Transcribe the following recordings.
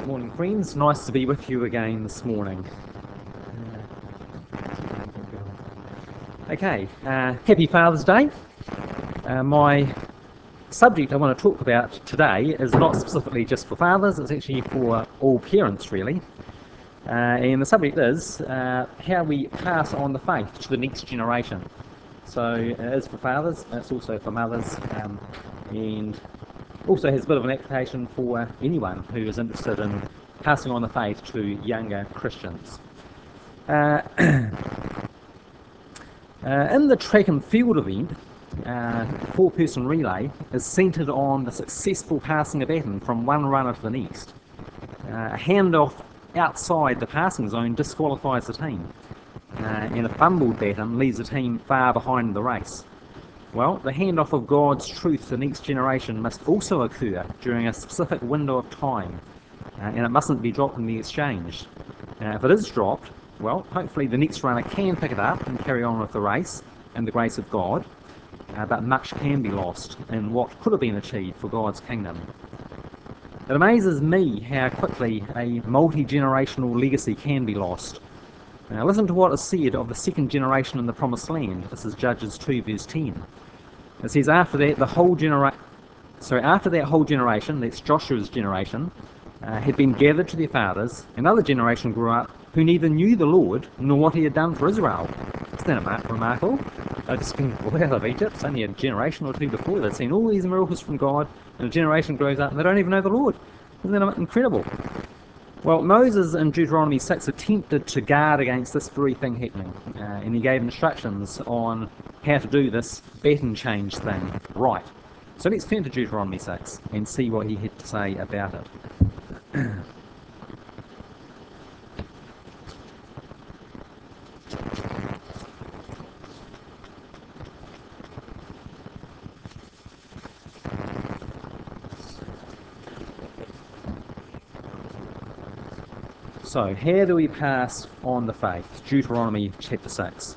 Good morning, friends. Nice to be with you again this morning. Happy Father's Day. My subject I want to talk about today is not specifically just for fathers, it's actually for all parents, really. And the subject is how we pass on the faith to the next generation. So it is for fathers, it's also for mothers, and also has a bit of an application for anyone who is interested in passing on the faith to younger Christians. In the track and field event, four-person relay is centred on the successful passing a baton from one runner to the next. A handoff outside the passing zone disqualifies the team, and a fumbled baton leaves the team far behind the race. Well, the handoff of God's truth to the next generation must also occur during a specific window of time, and it mustn't be dropped in the exchange. If it is dropped, well, hopefully the next runner can pick it up and carry on with the race and the grace of God, but much can be lost in what could have been achieved for God's kingdom. It amazes me how quickly a multi-generational legacy can be lost. Now listen to what is said of the second generation in the Promised Land. This is Judges 2 verse 10. It says, after that whole generation, that's Joshua's generation, had been gathered to their fathers, another generation grew up who neither knew the Lord nor what he had done for Israel. Isn't that remarkable? They've just been brought out of Egypt. It's only a generation or two before they've seen all these miracles from God, and a generation grows up and they don't even know the Lord. Isn't that incredible? Well, Moses in Deuteronomy 6 attempted to guard against this very thing happening, and he gave instructions on how to do this baton change thing right. So let's turn to Deuteronomy 6 and see what he had to say about it. So, how do we pass on the faith? Deuteronomy chapter 6.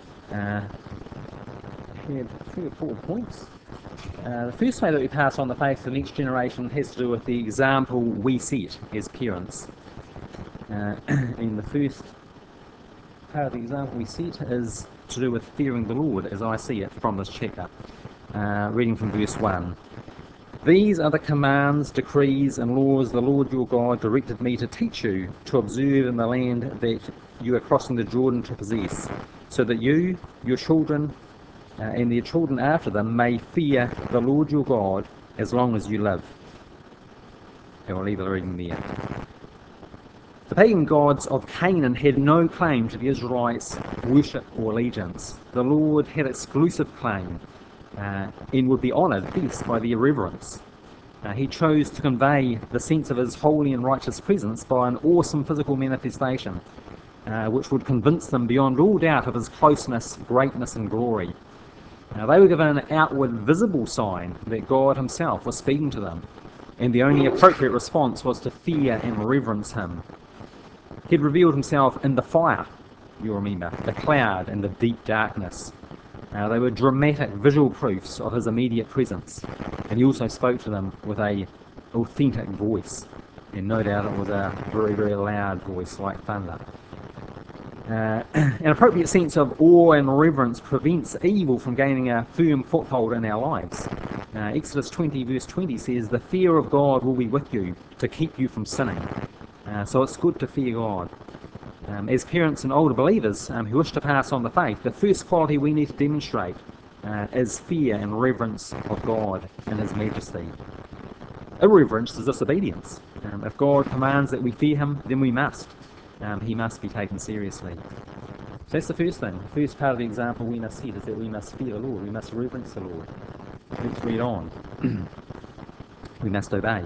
Three or 4 points. The first way that we pass on the faith to the next generation has to do with the example we set as parents. And the first part of the example we set is to do with fearing the Lord, as I see it from this chapter. Reading from verse 1. These are the commands, decrees, and laws the Lord your God directed me to teach you, to observe in the land that you are crossing the Jordan to possess, so that you, your children, and their children after them may fear the Lord your God as long as you live. And I'll leave the reading there. The pagan gods of Canaan had no claim to the Israelites' worship or allegiance. The Lord had exclusive claim, and would be honoured best by their reverence. He chose to convey the sense of his holy and righteous presence by an awesome physical manifestation, which would convince them beyond all doubt of his closeness, greatness and glory. They were given an outward visible sign that God himself was speaking to them, and the only appropriate response was to fear and reverence him. He'd revealed himself in the fire, you'll remember, the cloud and the deep darkness. They were dramatic visual proofs of his immediate presence, and he also spoke to them with an authentic voice, and no doubt it was a very, very loud voice like thunder. An appropriate sense of awe and reverence prevents evil from gaining a firm foothold in our lives. Exodus 20 verse 20 says, the fear of God will be with you to keep you from sinning. So it's good to fear God. As parents and older believers who wish to pass on the faith, the first quality we need to demonstrate is fear and reverence of God and his majesty. Irreverence is disobedience. If God commands that we fear him, then we must. He must be taken seriously. So that's the first thing. The first part of the example we must set is that we must fear the Lord. We must reverence the Lord. Let's read on. We must obey.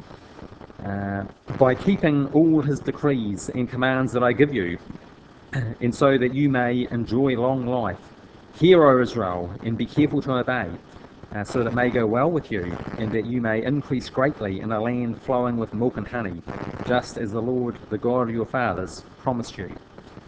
By keeping all his decrees and commands that I give you, and so that you may enjoy long life. Hear, O Israel, and be careful to obey, so that it may go well with you, and that you may increase greatly in a land flowing with milk and honey, just as the Lord, the God of your fathers, promised you.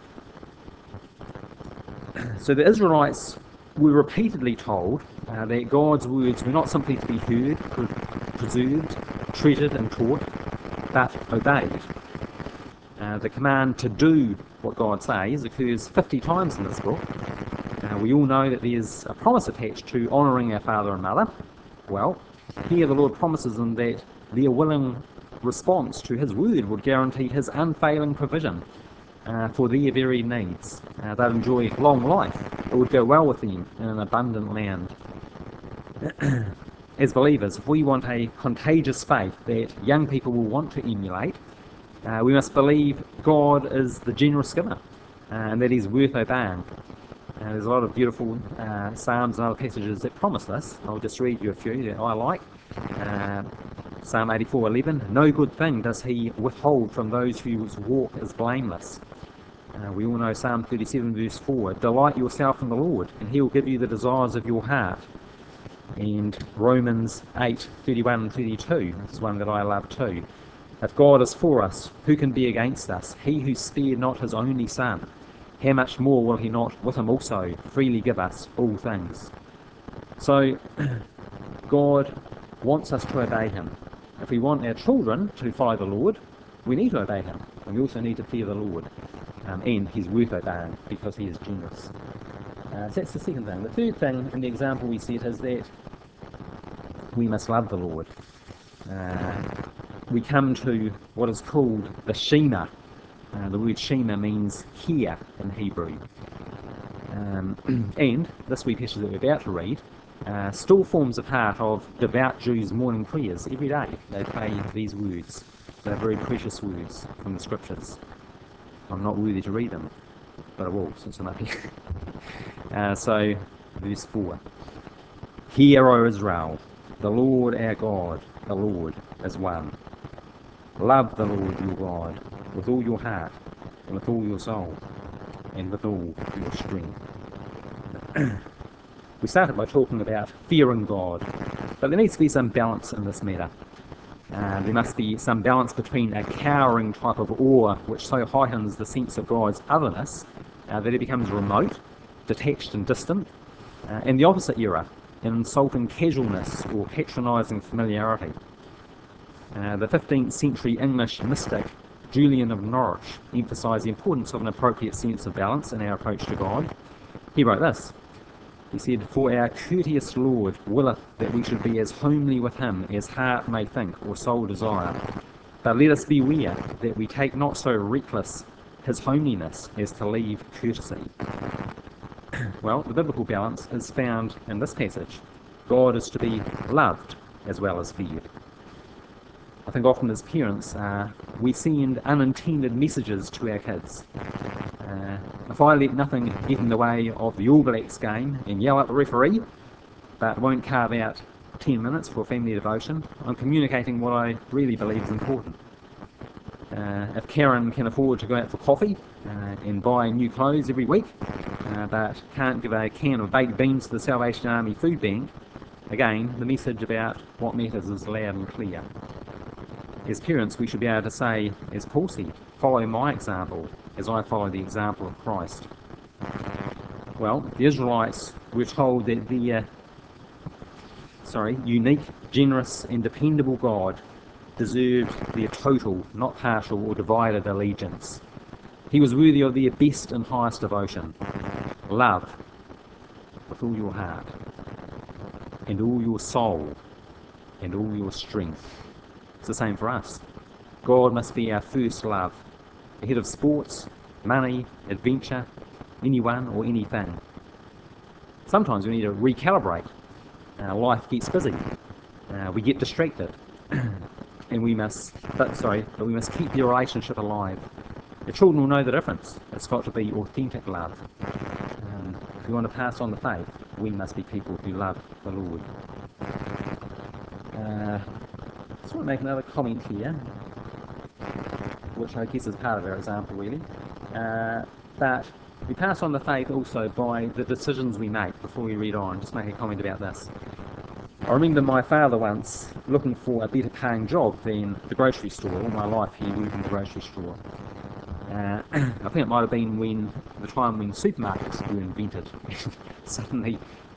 So the Israelites were repeatedly told that God's words were not simply to be heard, preserved, treasured and taught, but obeyed. The command to do what God says occurs 50 times in this book. We all know that there's a promise attached to honouring our father and mother. Well, here the Lord promises them that their willing response to his word would guarantee his unfailing provision for their very needs. They'd enjoy long life. It would go well with them in an abundant land. As believers, if we want a contagious faith that young people will want to emulate, we must believe God is the generous giver and that he's worth obeying. There's a lot of beautiful psalms and other passages that promise this. I'll just read you a few that I like. Psalm 84:11, no good thing does he withhold from those whose walk is blameless. We all know Psalm 37 verse 4, delight yourself in the Lord and he will give you the desires of your heart. And Romans 8:31 and 32, this is one that I love too. If God is for us, who can be against us? He who spared not his only son, how much more will he not with him also freely give us all things? So God wants us to obey him. If we want our children to follow the Lord, we need to obey him. And we also need to fear the Lord. And he's worth obeying because he is generous. So that's the second thing. The third thing in the example we set is that we must love the Lord. We come to what is called the Shema. The word Shema means hear in Hebrew. And this wee passage that we're about to read still forms a part of devout Jews' morning prayers. Every day they pray these words. They're very precious words from the scriptures. I'm not worthy to read them, but I will since I'm up here. So, verse 4. Hear, O Israel, the Lord our God, the Lord is one. Love the Lord your God with all your heart, and with all your soul, and with all your strength. We started by talking about fearing God, but there needs to be some balance in this matter. There must be some balance between a cowering type of awe which so heightens the sense of God's otherness that it becomes remote, detached and distant, and the opposite era, an insulting casualness or patronising familiarity. The 15th century English mystic Julian of Norwich emphasised the importance of an appropriate sense of balance in our approach to God. He wrote this. He said, for our courteous Lord willeth that we should be as homely with him as heart may think or soul desire. But let us beware that we take not so reckless his homeliness as to leave courtesy. Well, the biblical balance is found in this passage. God is to be loved as well as feared. I think often as parents, we send unintended messages to our kids. If I let nothing get in the way of the All Blacks game and yell at the referee, but won't carve out 10 minutes for family devotion, I'm communicating what I really believe is important. If Karen can afford to go out for coffee and buy new clothes every week, but can't give a can of baked beans to the Salvation Army food bank, again, the message about what matters is loud and clear. As parents, we should be able to say, as Paul said, follow my example as I follow the example of Christ. Well, the Israelites were told that their unique, generous and dependable God deserved their total, not partial or divided allegiance. He was worthy of their best and highest devotion. Love with all your heart and all your soul and all your strength. It's the same for us. God must be our first love, ahead of sports, money, adventure, anyone or anything. Sometimes we need to recalibrate. Life gets busy. We get distracted. And we must keep the relationship alive. The children will know the difference. It's got to be authentic love. If we want to pass on the faith, we must be people who love the Lord. I just want to make another comment here, which I guess is part of our example really. That we pass on the faith also by the decisions we make. Before we read on, just make a comment about this. I remember my father once looking for a better paying job than the grocery store. All my life he worked in the grocery store. I think it might have been the time when supermarkets were invented. Suddenly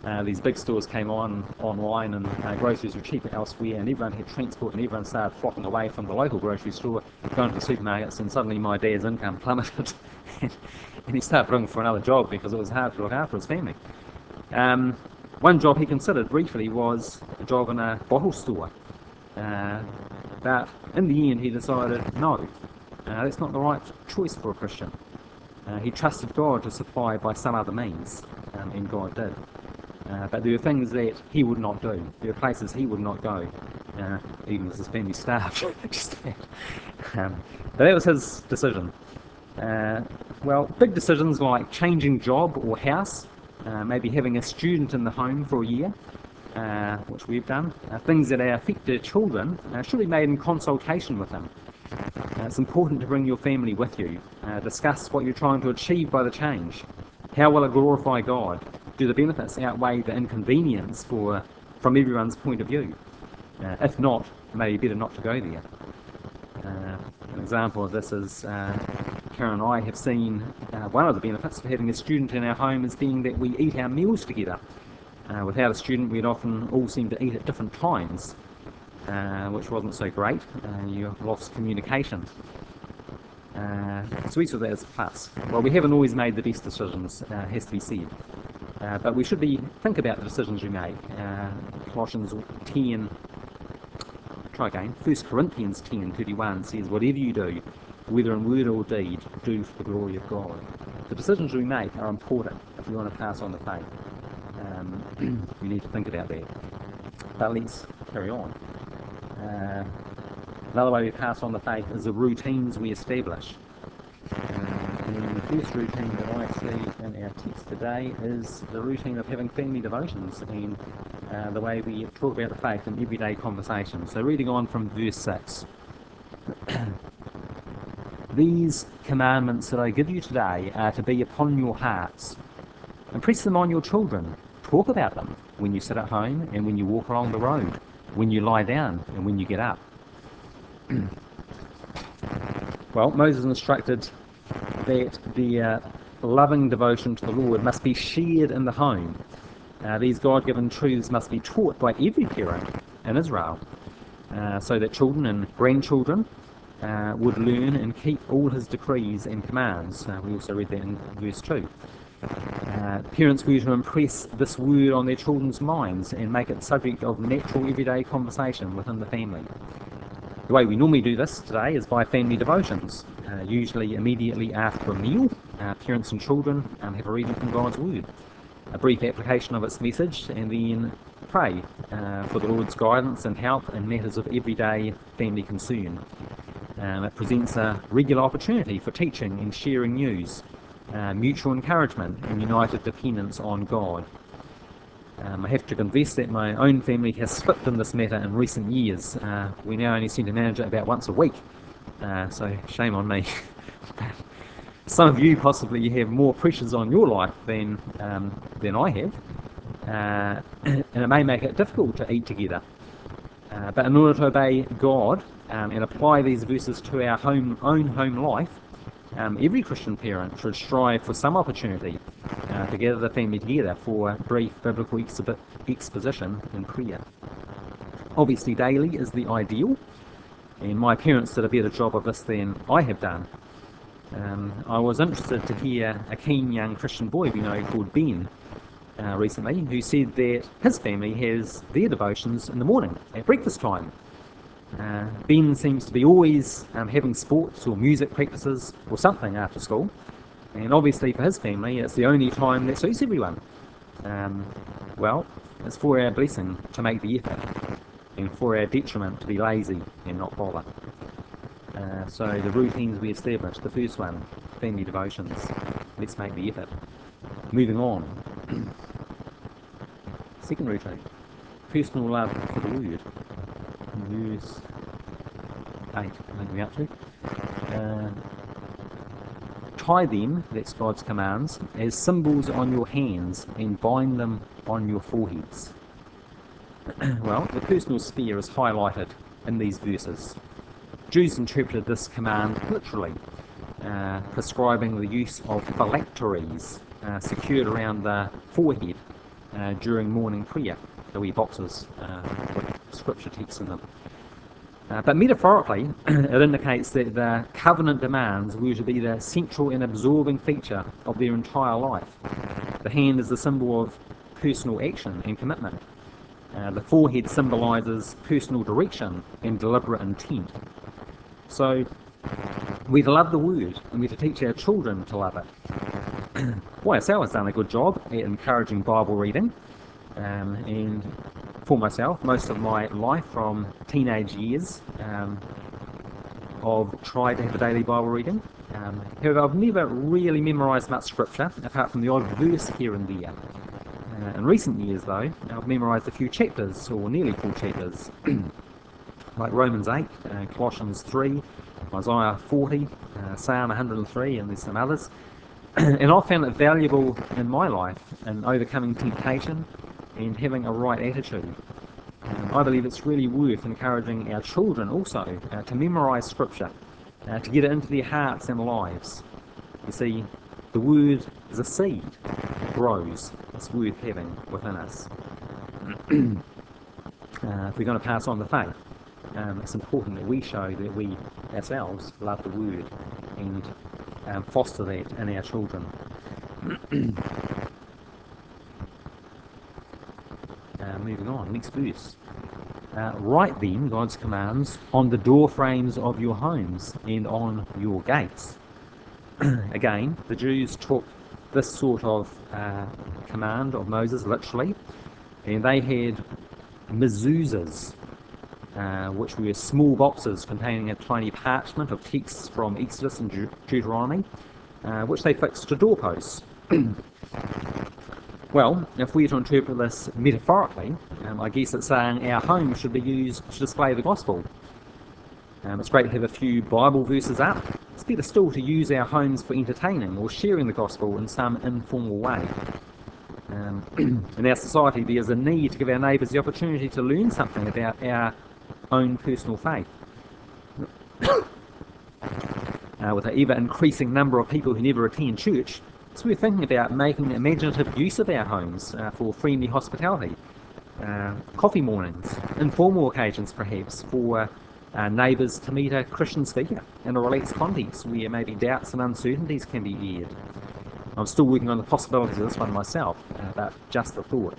these big stores came online, and groceries were cheaper elsewhere, and everyone had transport, and everyone started flocking away from the local grocery store, going to the supermarkets, and suddenly my dad's income plummeted, and he started looking for another job because it was hard to look after his family. One job he considered briefly was a job in a bottle store, but in the end he decided, no, that's not the right choice for a Christian. He trusted God to supply by some other means, and God did. But there were things that he would not do. There were places he would not go, even as his family starved. But that was his decision. Well, big decisions like changing job or house, maybe having a student in the home for a year, which we've done, things that affect their children should be made in consultation with them. It's important to bring your family with you. Discuss what you're trying to achieve by the change. How will it glorify God? Do the benefits outweigh the inconvenience from everyone's point of view? If not, maybe better not to go there. An example of this is Karen and I have seen one of the benefits of having a student in our home as being that we eat our meals together. Without a student, we'd often all seem to eat at different times, which wasn't so great. You lost communication. So we saw that as a plus. Well, we haven't always made the best decisions, has to be said. But we should think about the decisions we make. Colossians 10, 1 Corinthians 10:31 says, whatever you do, whether in word or deed, do for the glory of God. The decisions we make are important if we want to pass on the faith. We need to think about that. But let's carry on. Another way we pass on the faith is the routines we establish. And the first routine that I see in our text today is the routine of having family devotions and the way we talk about the faith in everyday conversation. So reading on from verse 6. These commandments that I give you today are to be upon your hearts. Impress them on your children. Talk about them when you sit at home and when you walk along the road, when you lie down and when you get up. Well, Moses instructed that the loving devotion to the Lord must be shared in the home. These God-given truths must be taught by every parent in Israel, so that children and grandchildren would learn and keep all his decrees and commands. We also read that in verse 2. Parents were to impress this word on their children's minds and make it the subject of natural everyday conversation within the family. The way we normally do this today is by family devotions. Usually immediately after a meal, parents and children have a reading from God's Word, a brief application of its message, and then pray for the Lord's guidance and help in matters of everyday family concern. It presents a regular opportunity for teaching and sharing news, mutual encouragement and united dependence on God. I have to confess that my own family has slipped in this matter in recent years. We now only seem to manage it about once a week, so shame on me. Some of you possibly have more pressures on your life than I have, and it may make it difficult to eat together. But in order to obey God and apply these verses to our own home life, every Christian parent should strive for some opportunity to gather the family together for brief biblical exposition and prayer. Obviously, daily is the ideal, and my parents did a better job of this than I have done. I was interested to hear a keen young Christian boy we know called Ben recently, who said that his family has their devotions in the morning at breakfast time. Ben seems to be always having sports or music practices or something after school, and obviously for his family it's the only time that suits everyone. Well, it's for our blessing to make the effort, and for our detriment to be lazy and not bother. So the routines we established, the first one, family devotions, let's make the effort. Moving on. Second routine, personal love for the Word. Verse 8, I think we're up to. Tie them, that's God's commands, as symbols on your hands and bind them on your foreheads. Well, the personal sphere is highlighted in these verses. Jews interpreted this command literally, prescribing the use of phylacteries secured around the forehead during morning prayer, the wee boxes with scripture texts in them. But metaphorically, it indicates that the covenant demands were to be the central and absorbing feature of their entire life. The hand is the symbol of personal action and commitment. The forehead symbolises personal direction and deliberate intent. So we're to love the Word, and we're to teach our children to love it. YSL has done a good job at encouraging Bible reading, and for myself, most of my life from teenage years, I've tried to have a daily Bible reading. However, I've never really memorised much scripture, apart from the odd verse here and there. In recent years, though, I've memorised a few chapters, or nearly full chapters, like Romans 8, Colossians 3, Isaiah 40, Psalm 103, and there's some others. And I've found it valuable in my life in overcoming temptation and having a right attitude. I believe it's really worth encouraging our children also to memorise scripture, to get it into their hearts and lives. You see, the Word is a seed. It grows. It's worth having within us. If we're going to pass on the faith, it's important that we show that we ourselves love the Word and foster that in our children. Moving on, next verse. Write then God's commands on the door frames of your homes and on your gates. Again, the Jews took this sort of command of Moses literally, and they had mezuzahs, which were small boxes containing a tiny parchment of texts from Exodus and Deuteronomy, which they fixed to doorposts. Well, if we are to interpret this metaphorically, I guess it's saying our home should be used to display the gospel. It's great to have a few Bible verses up. It's better still to use our homes for entertaining or sharing the gospel in some informal way. In our society, there's a need to give our neighbours the opportunity to learn something about our own personal faith. With an ever-increasing number of people who never attend church, so we're thinking about making imaginative use of our homes for friendly hospitality, coffee mornings, informal occasions perhaps, for neighbours to meet a Christian speaker in a relaxed context where maybe doubts and uncertainties can be aired. I'm still working on the possibilities of this one myself, but just the thought.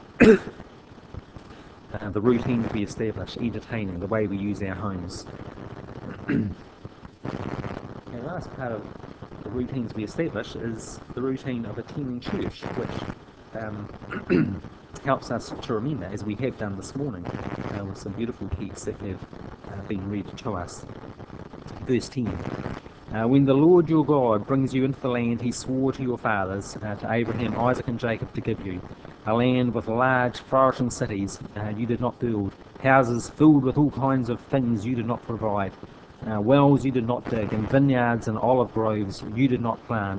The routine we establish, entertaining, the way we use our homes. The last part of the routines we establish is the routine of attending church, which helps us to remember, as we have done this morning, with some beautiful texts that have been read to us. Verse 10. When the Lord your God brings you into the land he swore to your fathers, to Abraham, Isaac and Jacob, to give you, a land with large flourishing cities you did not build, houses filled with all kinds of things you did not provide, wells you did not dig, and vineyards and olive groves you did not plant.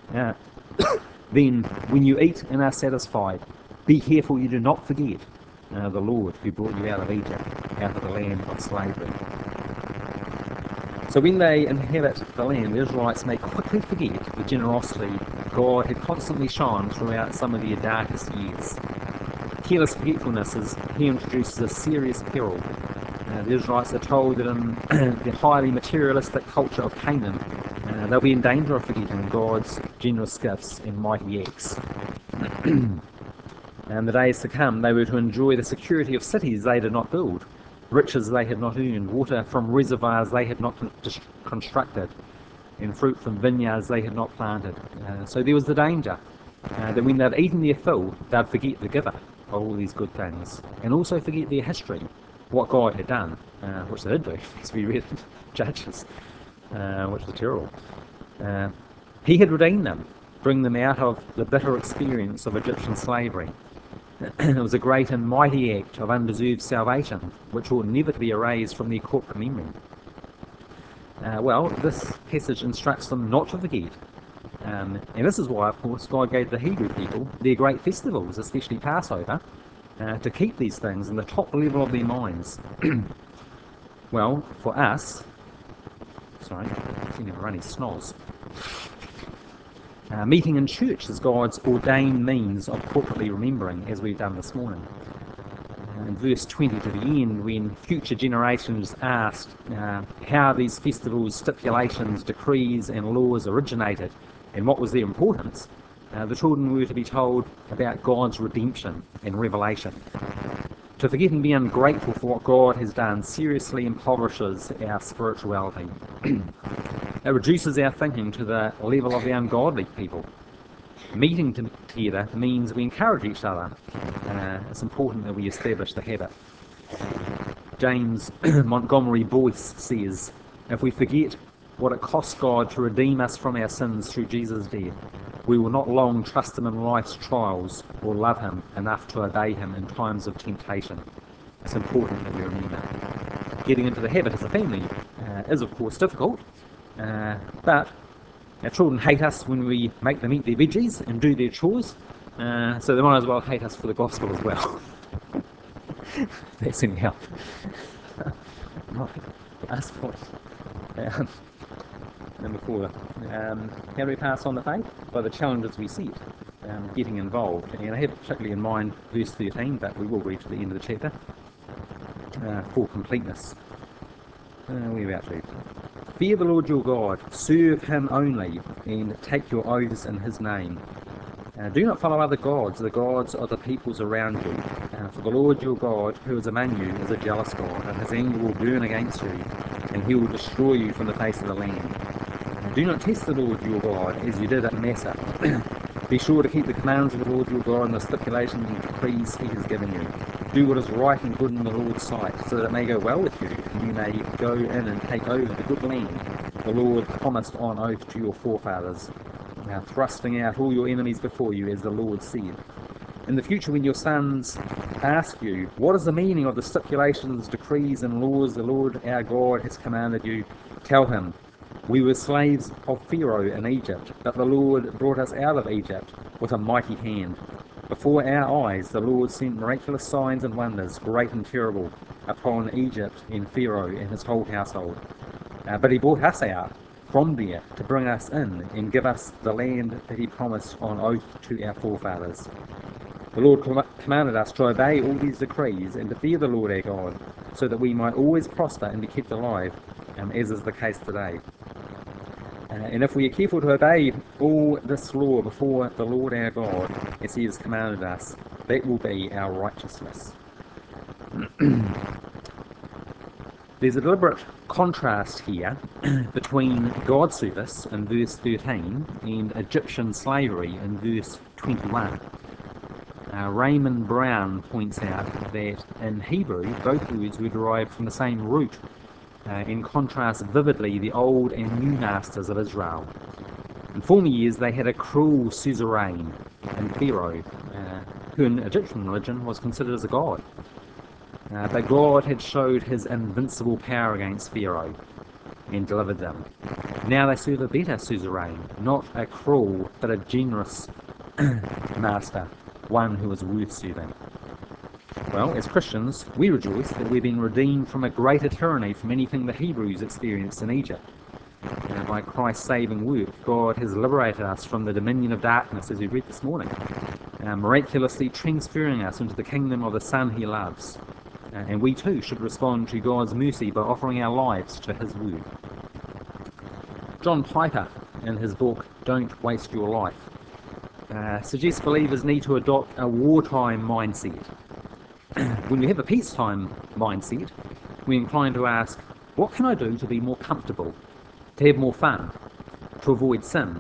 Then, when you eat and are satisfied, be careful you do not forget the Lord who brought you out of Egypt, out of the land of slavery. So when they inhabit the land, the Israelites may quickly forget the generosity God had constantly shown throughout some of their darkest years. Careless forgetfulness is here introduces a serious peril. The Israelites are told that in the highly materialistic culture of Canaan, they'll be in danger of forgetting God's generous gifts and mighty acts. In the days to come, they were to enjoy the security of cities they did not build, riches they had not earned, water from reservoirs they had not constructed, and fruit from vineyards they had not planted. So there was the danger that when they'd eaten their fill, they'd forget the giver of all these good things, and also forget their history, what God had done, which they did do, as we read in Judges, which was terrible. He had redeemed them, bring them out of the bitter experience of Egyptian slavery. It was a great and mighty act of undeserved salvation, which ought never to be erased from their corporate memory. Well, this passage instructs them not to forget. And this is why, of course, God gave the Hebrew people their great festivals, especially Passover, to keep these things in the top level of their minds. Well, for us, sorry, I seem to have a runny snoz. Meeting in church is God's ordained means of corporately remembering, as we've done this morning. In verse 20 to the end, when future generations asked how these festivals, stipulations, decrees and laws originated and what was their importance, the children were to be told about God's redemption and revelation. To forget and be ungrateful for what God has done seriously impoverishes our spirituality. It reduces our thinking to the level of the ungodly people. Meeting together means we encourage each other. It's important that we establish the habit. James Montgomery Boyce says, if we forget what it cost God to redeem us from our sins through Jesus' death, we will not long trust him in life's trials or love him enough to obey him in times of temptation. It's important that we remember. Getting into the habit as a family is of course difficult, but our children hate us when we make them eat their veggies and do their chores, so they might as well hate us for the gospel as well. That's any help. Right, last point. Number 4. How do we pass on the faith? By the challenges we set, getting involved. And I have particularly in mind verse 13, but we will read to the end of the chapter for completeness. Where are we about to? Fear the Lord your God, serve him only, and take your oaths in his name. Do not follow other gods, the gods of the peoples around you. For the Lord your God, who is among you, is a jealous God, and his anger will burn against you, and he will destroy you from the face of the land. Do not test the Lord your God as you did at Massa. Be sure to keep the commands of the Lord your God and the stipulations and decrees he has given you. Do what is right and good in the Lord's sight, so that it may go well with you, and you may go in and take over the good land the Lord promised on oath to your forefathers, thrusting out all your enemies before you, as the Lord said. In the future, when your sons ask you, what is the meaning of the stipulations, decrees, and laws the Lord our God has commanded you, tell him, we were slaves of Pharaoh in Egypt, but the Lord brought us out of Egypt with a mighty hand. Before our eyes the Lord sent miraculous signs and wonders, great and terrible, upon Egypt and Pharaoh and his whole household. But he brought us out from there to bring us in and give us the land that he promised on oath to our forefathers. The Lord commanded us to obey all these decrees and to fear the Lord our God, so that we might always prosper and be kept alive, as is the case today. And if we are careful to obey all this law before the Lord our God, as he has commanded us, that will be our righteousness. There's a deliberate contrast here between God's service in verse 13 and Egyptian slavery in verse 21. Raymond Brown points out that in Hebrew both words were derived from the same root and contrast vividly the old and new masters of Israel. In former years they had a cruel suzerain in Pharaoh, who in Egyptian religion was considered as a god. But God had showed his invincible power against Pharaoh and delivered them. Now they serve a better suzerain, not a cruel but a generous master, one who is worth serving. Well, as Christians, we rejoice that we've been redeemed from a greater tyranny from anything the Hebrews experienced in Egypt. By Christ's saving work, God has liberated us from the dominion of darkness, as we read this morning, miraculously transferring us into the kingdom of the Son he loves. And we too should respond to God's mercy by offering our lives to his word. John Piper, in his book Don't Waste Your Life, suggests believers need to adopt a wartime mindset. When we have a peacetime mindset, we're inclined to ask, what can I do to be more comfortable, to have more fun, to avoid sin?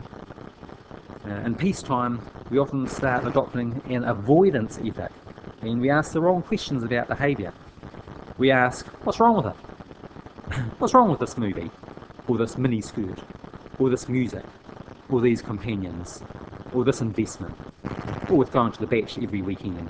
In peacetime, we often start adopting an avoidance ethic, and we ask the wrong questions about behaviour. We ask, what's wrong with it? What's wrong with this movie? Or this mini-skirt? Or this music? Or these companions? Or this investment? Or with going to the beach every weekend?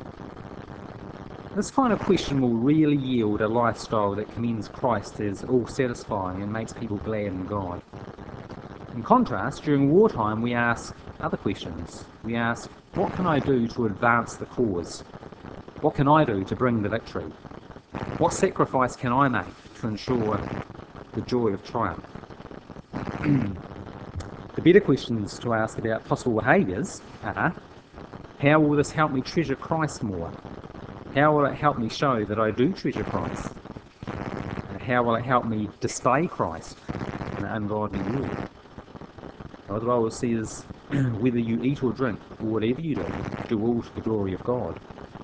This kind of question will really yield a lifestyle that commends Christ as all-satisfying and makes people glad in God. In contrast, during wartime we ask other questions. We ask, what can I do to advance the cause? What can I do to bring the victory? What sacrifice can I make to ensure the joy of triumph? The better questions to ask about possible behaviours are, how will this help me treasure Christ more? How will it help me show that I do treasure Christ? How will it help me display Christ in an ungodly world? The Bible says, whether you eat or drink, or whatever you do all to the glory of God.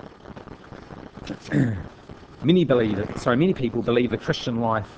Many people believe the Christian life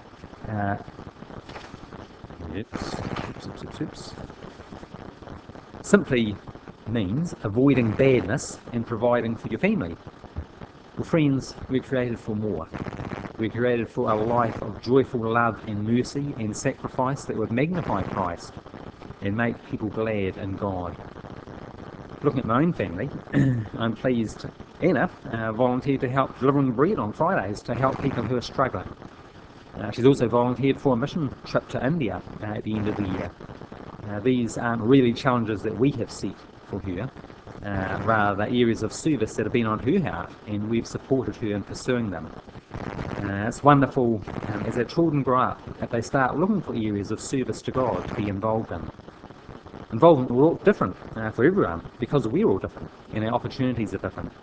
simply means avoiding badness and providing for your family. Well, friends, we're created for more. We're created for a life of joyful love and mercy and sacrifice that would magnify Christ and make people glad in God. Looking at my own family, I'm pleased Anna volunteered to help delivering bread on Fridays to help people who are struggling. She's also volunteered for a mission trip to India at the end of the year. These aren't really challenges that we have set for her, rather areas of service that have been on her heart, and we've supported her in pursuing them. It's wonderful as our children grow up that they start looking for areas of service to God to be involved in. Involvement will look different for everyone because we're all different and our opportunities are different.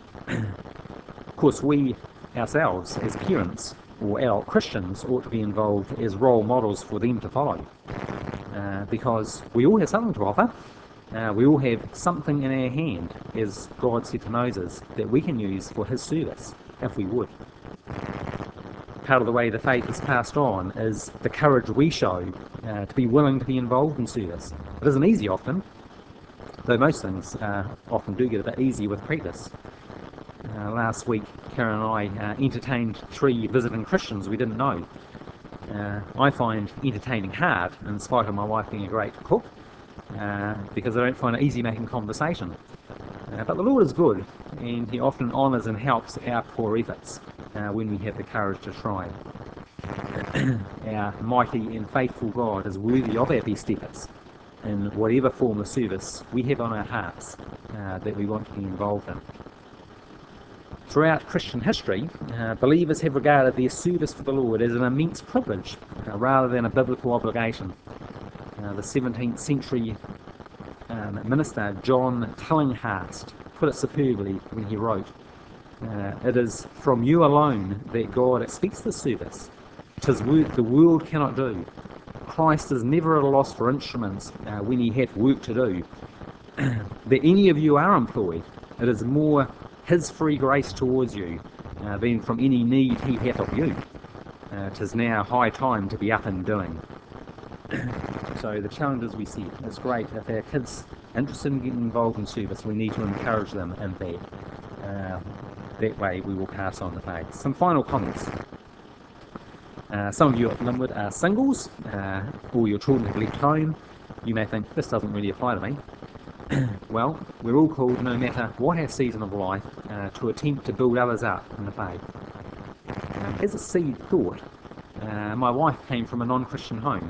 Of course, we ourselves as parents or adult Christians ought to be involved as role models for them to follow, because we all have something to offer. We all have something in our hand, as God said to Moses, that we can use for his service if we would. Part of the way the faith is passed on is the courage we show to be willing to be involved in service. It isn't easy often, though most things often do get a bit easier with practice. Last week, Karen and I entertained 3 visiting Christians we didn't know. I find entertaining hard, in spite of my wife being a great cook, because I don't find it easy making conversation. But the Lord is good, and he often honours and helps our poor efforts when we have the courage to try. Our mighty and faithful God is worthy of our best efforts in whatever form of service we have on our hearts that we want to be involved in. Throughout Christian history, believers have regarded their service for the Lord as an immense privilege rather than a biblical obligation. The 17th century minister John Tillinghast put it superbly when he wrote, "It is from you alone that God expects the service. 'Tis work the world cannot do. Christ is never at a loss for instruments when he hath work to do. That any of you are employed, it is more his free grace towards you than from any need he hath of you. 'Tis now high time to be up and doing." So the challenges we see, it's great if our kids are interested in getting involved in service, we need to encourage them in that. That way we will pass on the faith. Some final comments. Some of you at Linwood are singles, or your children have left home. You may think, this doesn't really apply to me. Well, we're all called, no matter what our season of life, to attempt to build others up in the faith. As a seed thought, my wife came from a non-Christian home.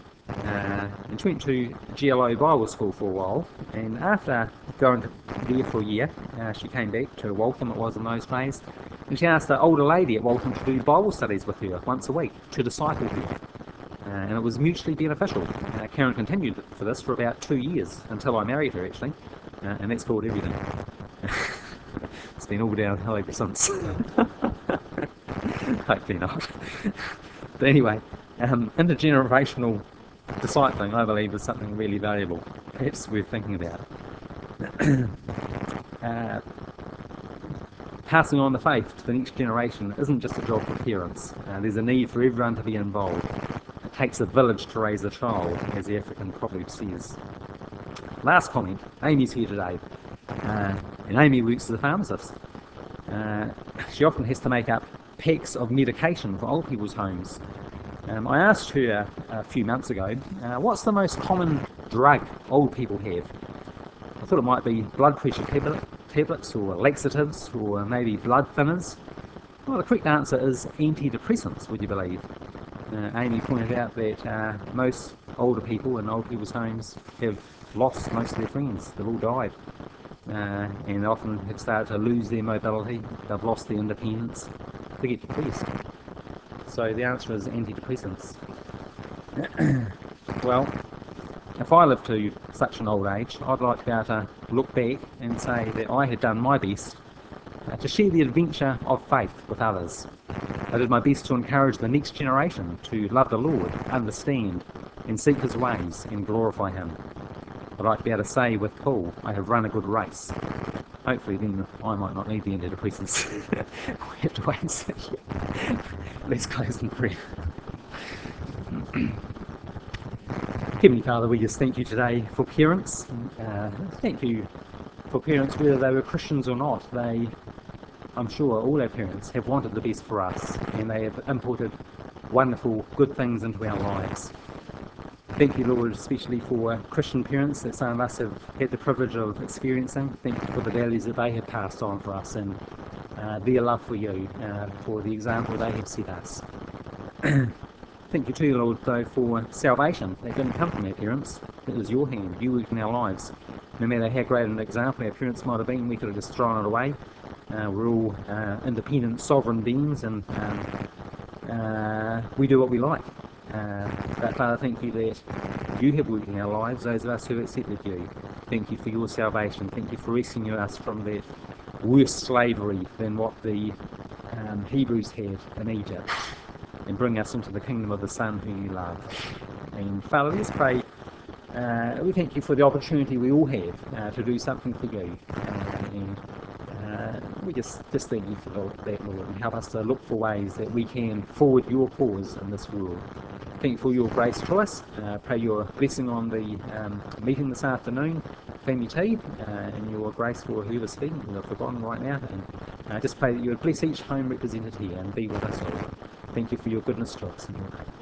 And she went to GLO Bible School for a while, and after going there for a year, she came back to Waltham, it was in those days, and she asked an older lady at Waltham to do Bible studies with her once a week to disciple her. And it was mutually beneficial. Karen continued for this for about 2 years, until I married her actually, and that's called everything. It's been all downhill ever since. Hopefully not. But anyway, intergenerational discipling, I believe, is something really valuable, perhaps worth thinking about. Passing on the faith to the next generation isn't just a job for parents. There's a need for everyone to be involved. It takes a village to raise a child, as the African proverb says. Last comment, Amy's here today, and Amy works as a pharmacist. She often has to make up packs of medication for old people's homes. I asked her a few months ago, what's the most common drug old people have? I thought it might be blood pressure tablets or laxatives or maybe blood thinners. Well, the correct answer is antidepressants, would you believe? Amy pointed out that most older people in old people's homes have lost most of their friends. They've all died. And they often have started to lose their mobility. They've lost their independence. They get depressed. So the answer is antidepressants. Well, if I live to such an old age, I'd like to be able to look back and say that I had done my best to share the adventure of faith with others. I did my best to encourage the next generation to love the Lord, understand and seek His ways and glorify Him. I'd like to be able to say with Paul, I have run a good race. Hopefully then I might not need the antidepressants. We have to wait and see. Let's close in prayer. Heavenly Father, we just thank you today for parents. Thank you for parents, whether they were Christians or not. I'm sure all our parents have wanted the best for us, and they have imported wonderful, good things into our lives. Thank you, Lord, especially for Christian parents that some of us have had the privilege of experiencing. Thank you for the values that they have passed on for us and their love for you, for the example they have set us. Thank you too, Lord, though, for salvation. That didn't come from our parents. It was your hand. You worked in our lives. No matter how great an example our parents might have been, we could have just thrown it away. We're all independent, sovereign beings, and we do what we like. But Father, thank you that you have worked in our lives, those of us who have accepted you. Thank you for your salvation. Thank you for rescuing us from that worse slavery than what the Hebrews had in Egypt, and bring us into the kingdom of the Son who you love. And Father, let's pray. We thank you for the opportunity we all have to do something for you. And we just thank you for that, Lord, and help us to look for ways that we can forward your cause in this world. Thank you for your grace to us. Pray your blessing on the meeting this afternoon, family tea, and your grace for whoever's speaking, who I've forgotten right now. And just pray that you would bless each home represented here and be with us all. Thank you for your goodness to us.